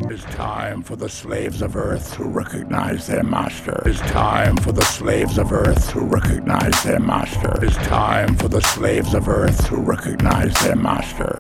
It's time for the slaves of Earth to recognize their master. It's time for the slaves of Earth to recognize their master. It's time for the slaves of Earth to recognize their master.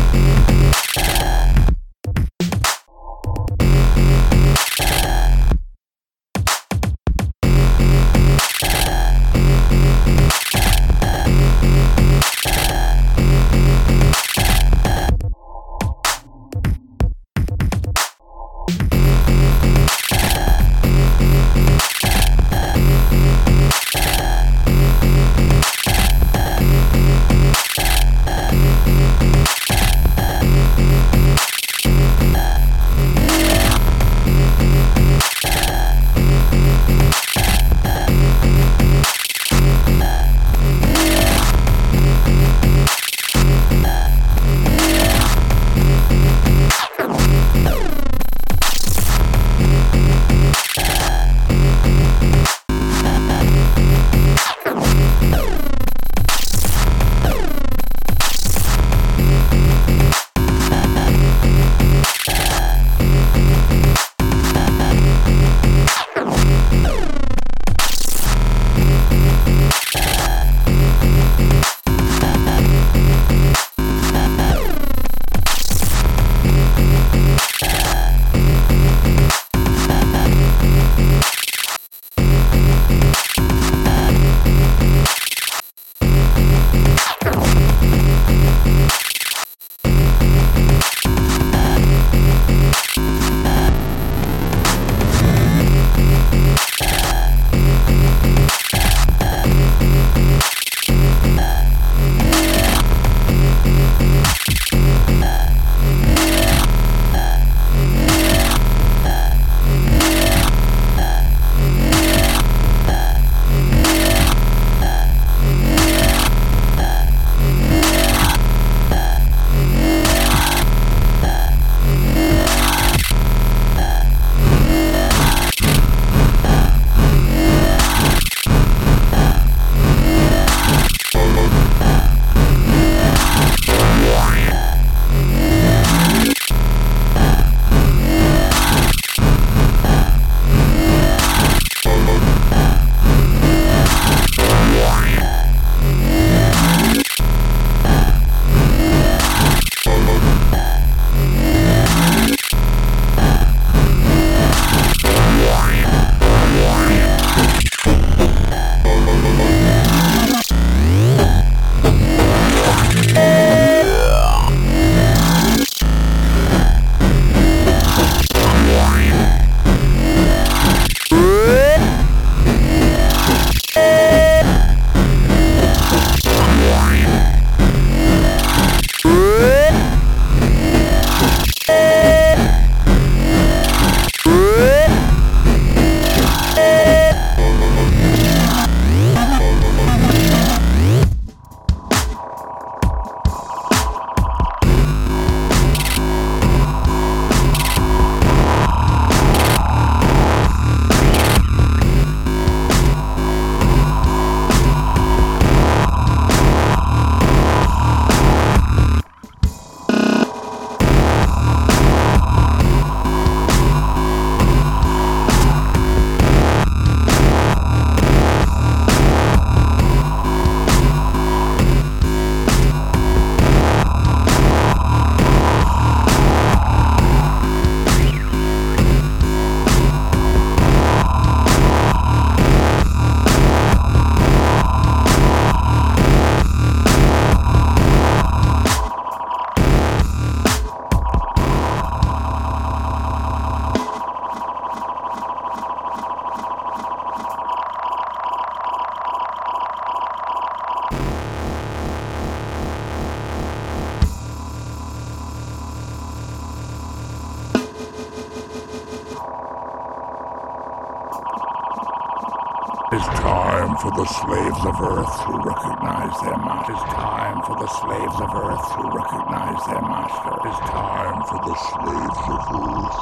It's time for the slaves of Earth to recognize their master. It's time for the slaves of Earth to recognize their master. It's time for the slaves of Earth.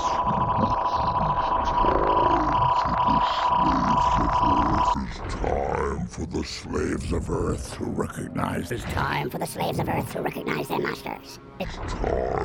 It's time for the slaves of Earth to recognize. It's time for the slaves of Earth to recognize their masters. It's time.